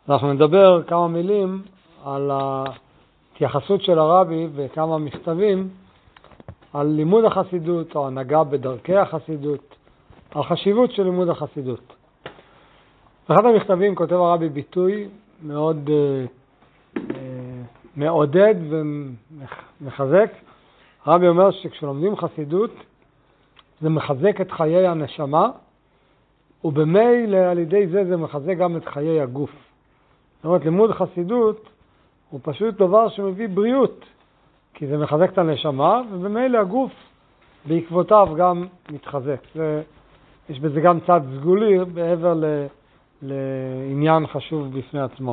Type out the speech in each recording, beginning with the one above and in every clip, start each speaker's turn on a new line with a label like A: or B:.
A: אנחנו נדבר כמה מילים על ההתייחסות של הרבי וכמה מכתבים על לימוד החסידות או הנהגה בדרכי החסידות, על חשיבות של לימוד החסידות. באחד המכתבים כותב הרבי ביטוי מאוד מעודד ומחזק. הרבי אומר שכשלומדים חסידות זה מחזק את חיי הנשמה, ובמילא על ידי זה מחזק גם את חיי הגוף. זאת אומרת, לימוד חסידות הוא פשוט דבר שמביא בריאות, כי זה מחזק את הנשמה, ובמילא הגוף בעקבותיו גם מתחזק. יש בזה גם צד סגולי בעבר לעניין חשוב בפני עצמו.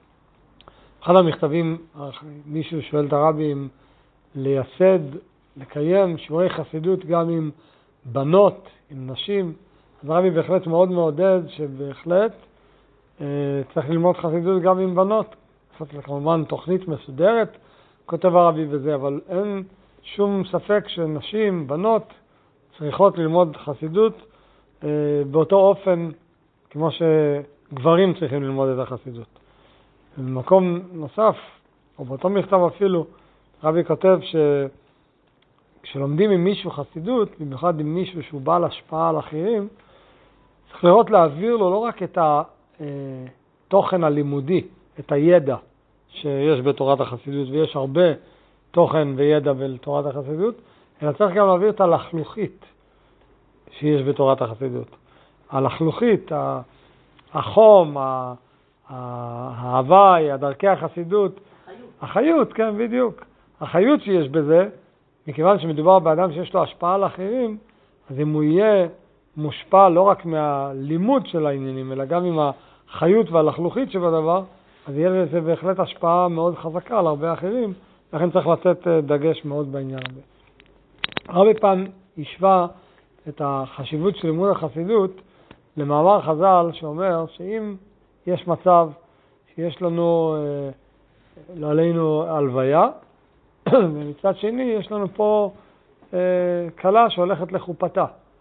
A: אחד המכתבים, מישהו שואל את הרבי אם לייסד, לקיים שיעורי חסידות גם עם בנות, עם נשים. אז הרבי בהחלט מאוד מעודד שבהחלט צריך ללמוד חסידות גם עם בנות. זה כמובן תוכנית מסודרת, כותב הרבי בזה, אבל אין שום ספק שנשים, בנות, צריכות ללמוד חסידות באותו אופן כמו שגברים צריכים ללמוד את החסידות. במקום נוסף, או באותו מכתב אפילו, הרבי כותב שכשלומדים עם מישהו חסידות, במיוחד עם מישהו שהוא בעל השפעה על אחרים, צריך לראות להעביר לו לא רק את התוכן הלימודי, את הידע שיש בתורת החסידות, ויש הרבה תוכן וידע בתורת החסידות, אלא צריך גם להעביר את הלחלוכית שיש בתורת החסידות. הלחלוכית, החום, ההוואי, הדרכי החסידות, החיות, כן, בדיוק. החיות שיש בזה, מכיוון שמדובר באדם שיש לו השפעה על אחרים, אז אם הוא יהיה מושפע לא רק מהלימוד של העניינים, אלא גם עם החיות והלחלוכית שבדבר, אז יהיה לזה בהחלט השפעה מאוד חזקה על הרבה אחרים, לכן צריך לתת דגש מאוד בעניין הזה. הרבה פעם השווה את החשיבות של לימוד החסידות למאמר חז"ל שאומר שאם יש מצב שיש לנו, לא עלינו הלוויה, ומצד שני יש לנו פה כלה שהולכת לחופתה,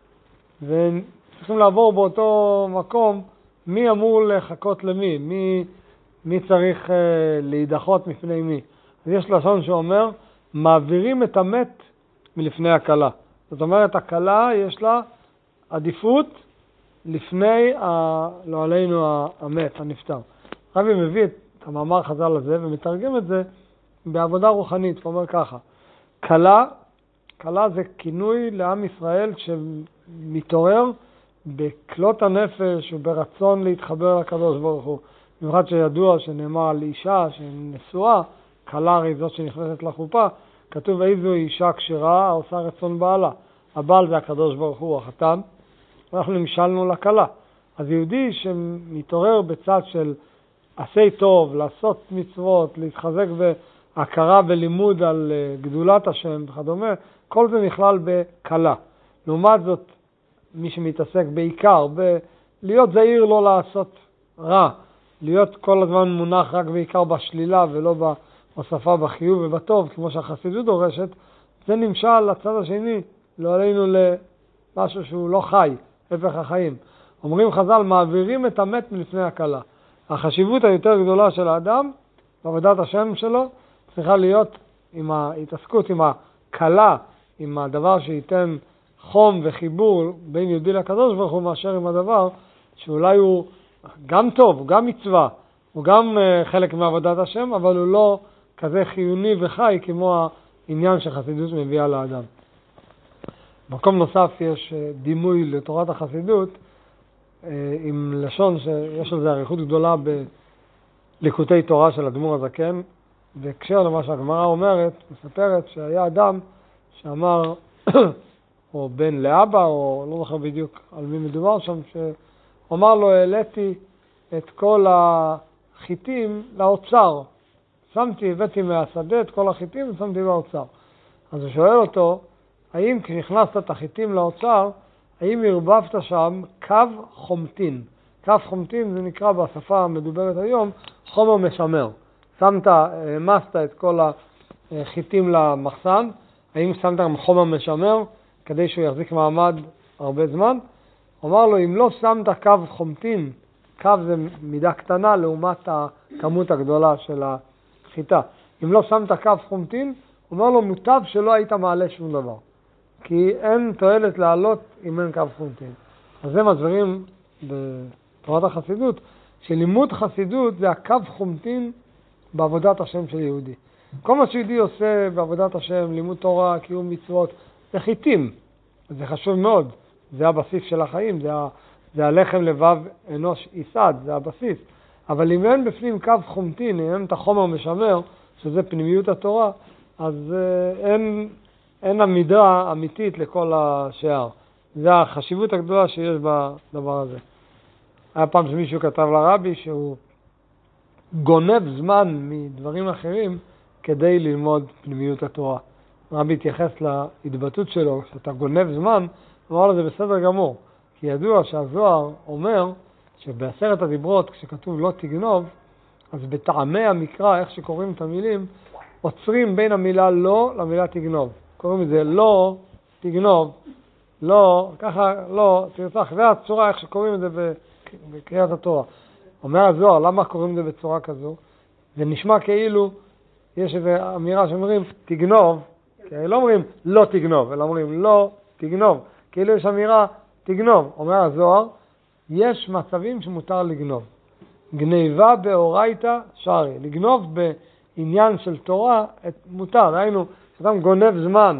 A: וצריכים לעבור באותו מקום מי אמור לחכות למי, מי צריך להידחות מפני מי. אז יש לשון שאומר, מעבירים את המת מלפני הכלה. זאת אומרת, הכלה יש לה עדיפות לפני, לא עלינו, המת, הנפטר. רבי מביא את המאמר חז"ל הזה ומתרגם את זה בעבודה רוחנית. הוא אומר ככה, כלה זה כינוי לעם ישראל שמתעורר בכלות הנפש וברצון להתחבר לקדוש ברוך הוא. במיוחד שידוע שנאמר על אישה שנשואה, כלה הרי זאת שנכנסת לחופה, כתוב איזו אישה כשרה עושה רצון בעלה. הבעל זה הקדוש ברוך הוא, החתן, אנחנו נמשלנו לכלה. אז יהודי שמתעורר בצד של עשי טוב, לעשות מצוות, להתחזק בהכרה ולימוד על גדולת השם וכדומה, כל זה נכלל בכלה. לעומת זאת, מי שמתעסק בעיקר, להיות זהיר לא לעשות רע, להיות כל הזמן מונח רק בעיקר בשלילה ולא בהוספה בחיוב ובטוב, כמו שהחסידות דורשת, זה נמשל לצד השני, לא עלינו למשהו שהוא לא חי, הפך החיים. אומרים חז"ל, מעבירים את המת מלפני הכלה. החשיבות היותר גדולה של האדם, בעבודת השם שלו, צריכה להיות עם ההתעסקות, עם הכלה, עם הדבר שייתן חום וחיבור בין יהודי לקדוש ברוך הוא, מאשר עם הדבר שאולי הוא גם טוב, הוא גם מצווה, הוא גם חלק מעבודת השם, אבל הוא לא כזה חיוני וחי כמו העניין שחסידות מביאה לאדם. במקום נוסף יש דימוי לתורת החסידות, עם לשון שיש על זה עריכות גדולה בליקוטי תורה של אדמו"ר הזקן, בהקשר למה שהגמרא אומרת, מספרת שהיה אדם שאמר, או בן לאבא, או לא זוכר בדיוק על מי מדובר שם, שאומר לו, העליתי את כל החיטים לאוצר. הבאתי מהשדה את כל החיטים ושמתי באוצר. אז הוא שואל אותו, האם כשנכנסת את החיטים לאוצר, האם הרבבת שם קו חומטין? קו חומטין זה נקרא בשפה המדוברת היום חומר משמר. העמסת את כל החיטים למחסן, האם שמת גם חומר משמר כדי שהוא יחזיק מעמד הרבה זמן? אמר לו, אם לא שמת קו חומטין קו זה מידה קטנה לעומת הכמות הגדולה של החיטה. אם לא שמת קו חומטין, הוא אומר לו מוטב שלא היית מעלה שום דבר. כי אין תועלת לעלות אם אין קו חומטין. אז זה מסבירים בתורת החסידות, שלימוד חסידות זה הקו חומטין בעבודת השם של יהודי. כל מה שיהודי עושה בעבודת השם, לימוד תורה, קיום מצוות, זה חיטים. זה חשוב מאוד. זה הבסיס של החיים, זה הלחם לבב אנוש יסד, זה הבסיס. אבל אם אין בפנים קו חומטין, אם אין את החומר משמר, שזה פנימיות התורה, אז אין עמידה אמיתית לכל השאר. זה החשיבות הגדולה שיש בדבר הזה. היה פעם שמישהו כתב לרבי שהוא גונב זמן מדברים אחרים כדי ללמוד פנימיות התורה. רבי התייחס להתבטאות שלו, שאתה גונב זמן, הוא אמר לו זה בסדר גמור. כי ידוע שהזוהר אומר שבעשרת הדיברות, כשכתוב לא תגנוב, אז בטעמי המקרא, איך שקוראים את המילים, עוצרים בין המילה לא למילה תגנוב. קוראים את זה לא תגנוב, לא, ככה לא, תרצח. זה הצורה איך שקוראים את זה בקריאת התורה. אומר הזוהר, למה קוראים את זה בצורה כזו? זה נשמע כאילו יש איזו אמירה שאומרים תגנוב, כי לא אומרים לא תגנוב, אלא אומרים לא תגנוב. כאילו יש אמירה תגנוב. אומר הזוהר, יש מצבים שמותר לגנוב. גניבה באורייתא שרי. לגנוב בעניין של תורה מותר. ראינו, כשאדם גונב זמן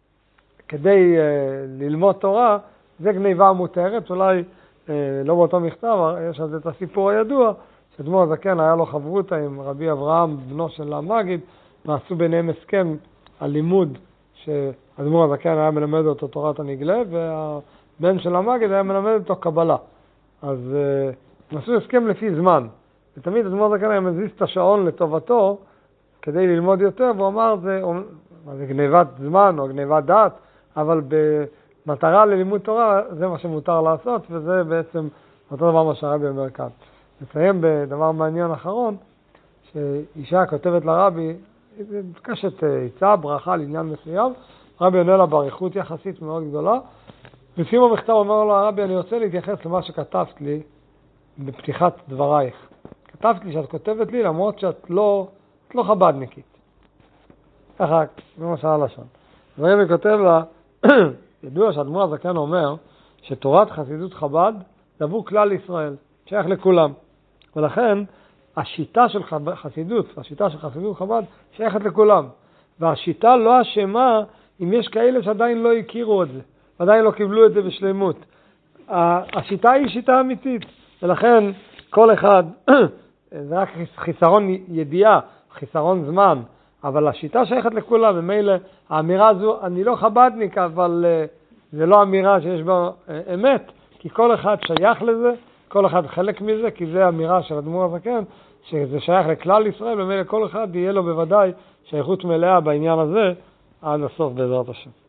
A: כדי ללמוד תורה, זה גניבה מותרת. אולי לא באותו מכתב, יש על זה את הסיפור הידוע, שאדמו"ר הזקן היה לו חברותא עם רבי אברהם, בנו של המגיד, ועשו ביניהם הסכם על לימוד, שאדמו"ר הזקן היה מלמד אותו תורת הנגלה, והבן של המגיד היה מלמד אותו קבלה. אז עשו הסכם לפי זמן. ותמיד אדמו"ר הזקן היה מזיז את השעון לטובתו, כדי ללמוד יותר, והוא אמר, זה גניבת זמן או גניבת דעת, אבל במטרה ללימוד תורה, זה מה שמותר לעשות, וזה בעצם אותו דבר מה שהרבי אומר כאן. נסיים בדבר מעניין אחרון, שאישה כותבת לרבי, קשת עצה, ברכה לעניין מסוים, רבי עונה לה באריכות יחסית מאוד גדולה, בסיום המכתב אומר לו הרבי, אני רוצה להתייחס למה שכתבת לי בפתיחת דברייך. כתבת לי שאת כותבת לי למרות שאת לא חבדניקית. ככה, זה מה שאלה לשון. והרבי כותב לה, ידוע שהאדמו"ר הזקן אומר שתורת חסידות חב"ד זה עבור כלל ישראל, שייך לכולם. ולכן השיטה של חסידות חב"ד שייכת לכולם. והשיטה לא אשמה אם יש כאלה שעדיין לא הכירו את זה, עדיין לא קיבלו את זה בשלמות. השיטה היא שיטה אמיתית, ולכן כל אחד, זה רק חיסרון ידיעה, חיסרון זמן, אבל השיטה שייכת לכולם. במילא האמירה הזו, אני לא חב"דניק, אבל זה לא אמירה שיש בה אמת, כי כל אחד שייך לזה, כל אחד חלק מזה, כי זה אמירה של אדמו"ר הזקן, שזה שייך לכלל ישראל, במילא כל אחד יהיה לו בוודאי שייכות מלאה בעניין הזה עד הסוף בעזרת השם.